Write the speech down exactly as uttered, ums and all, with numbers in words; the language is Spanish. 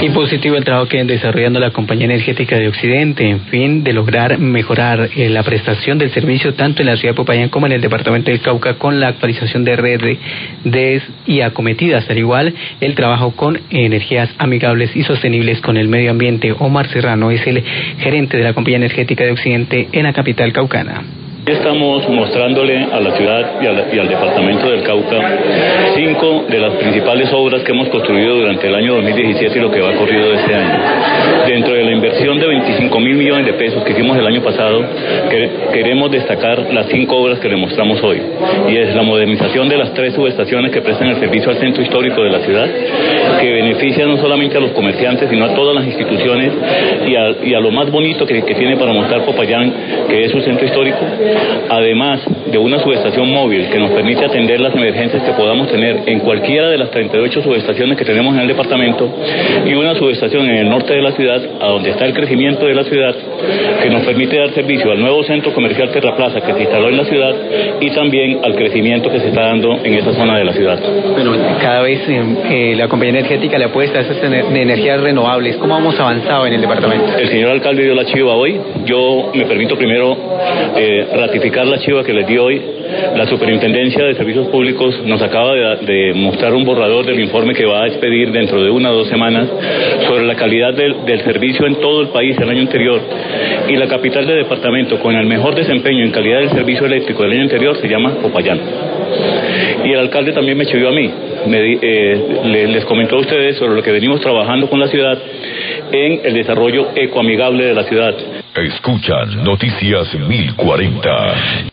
Y positivo el trabajo que viene desarrollando la Compañía Energética de Occidente, en fin, de lograr mejorar eh, la prestación del servicio tanto en la ciudad de Popayán como en el departamento del Cauca con la actualización de redes y acometidas, al igual el trabajo con energías amigables y sostenibles con el medio ambiente. Omar Serrano es el gerente de la Compañía Energética de Occidente en la capital caucana. Estamos mostrándole a la ciudad y, a la, y al departamento del Cauca cinco de las principales obras que hemos construido durante el año dos mil diecisiete y lo que va corrido de este año. Dentro de la inversión de veinticinco mil millones de pesos que hicimos el año pasado, que, queremos destacar las cinco obras que le mostramos hoy. Y es la modernización de las tres subestaciones que prestan el servicio al centro histórico de la ciudad, que beneficia no solamente a los comerciantes, sino a todas las instituciones y a, y a lo más bonito que, que tiene para mostrar Popayán, que es su centro histórico. Además de una subestación móvil que nos permite atender las emergencias que podamos tener en cualquiera de las treinta y ocho subestaciones que tenemos en el departamento, y una subestación en el norte de la ciudad, a donde está el crecimiento de la ciudad, que nos permite dar servicio al nuevo centro comercial Terraplaza que se instaló en la ciudad y también al crecimiento que se está dando en esa zona de la ciudad. Bueno, cada vez eh, la compañía energética le apuesta a esas ener- energías renovables. ¿Cómo hemos avanzado en el departamento? El señor alcalde dio la chiva hoy. Yo me permito primero eh, ratificar la chiva que les di hoy. La Superintendencia de Servicios Públicos nos acaba de, de mostrar un borrador del informe que va a expedir dentro de una o dos semanas sobre la calidad del, del servicio en todo el país el año anterior, y la capital del departamento con el mejor desempeño en calidad del servicio eléctrico del año anterior se llama Popayán. Y el alcalde también me chivió a mí, me, eh, les comentó a ustedes sobre lo que venimos trabajando con la ciudad en el desarrollo ecoamigable de la ciudad. Escuchan Noticias mil cuarenta.